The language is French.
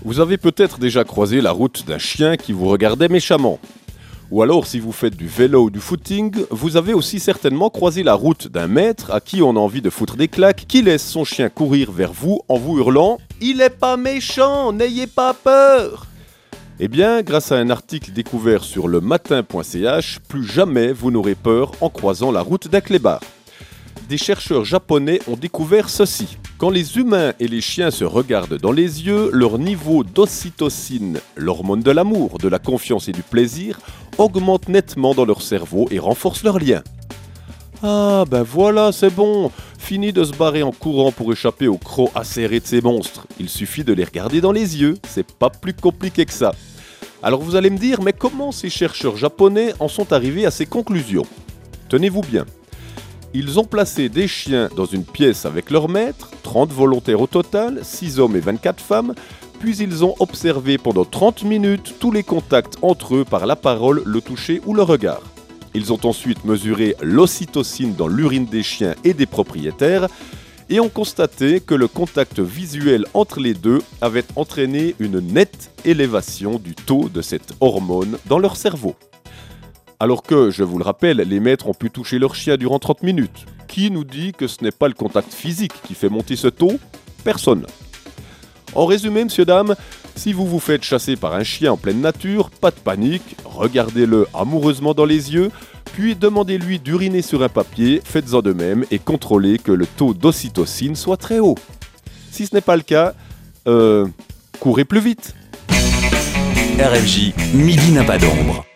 Vous avez peut-être déjà croisé la route d'un chien qui vous regardait méchamment. Ou alors, si vous faites du vélo ou du footing, vous avez aussi certainement croisé la route d'un maître à qui on a envie de foutre des claques, qui laisse son chien courir vers vous en vous hurlant « Il est pas méchant, n'ayez pas peur !» Eh bien, grâce à un article découvert sur le matin.ch, plus jamais vous n'aurez peur en croisant la route d'un clébard. Des chercheurs japonais ont découvert ceci. Quand les humains et les chiens se regardent dans les yeux, leur niveau d'ocytocine, l'hormone de l'amour, de la confiance et du plaisir, augmente nettement dans leur cerveau et renforce leur lien. Ah ben voilà, c'est bon, fini de se barrer en courant pour échapper aux crocs acérés de ces monstres. Il suffit de les regarder dans les yeux, c'est pas plus compliqué que ça. Alors vous allez me dire, mais comment ces chercheurs japonais en sont arrivés à ces conclusions ? Tenez-vous bien. Ils ont placé des chiens dans une pièce avec leur maître, 30 volontaires au total, 6 hommes et 24 femmes, puis ils ont observé pendant 30 minutes tous les contacts entre eux par la parole, le toucher ou le regard. Ils ont ensuite mesuré l'ocytocine dans l'urine des chiens et des propriétaires et ont constaté que le contact visuel entre les deux avait entraîné une nette élévation du taux de cette hormone dans leur cerveau. Alors que, je vous le rappelle, les maîtres ont pu toucher leur chien durant 30 minutes. Qui nous dit que ce n'est pas le contact physique qui fait monter ce taux ? Personne. En résumé, messieurs, dames, si vous vous faites chasser par un chien en pleine nature, pas de panique, regardez-le amoureusement dans les yeux, puis demandez-lui d'uriner sur un papier, faites-en de même et contrôlez que le taux d'ocytocine soit très haut. Si ce n'est pas le cas, courez plus vite. RFJ, midi n'a pas d'ombre.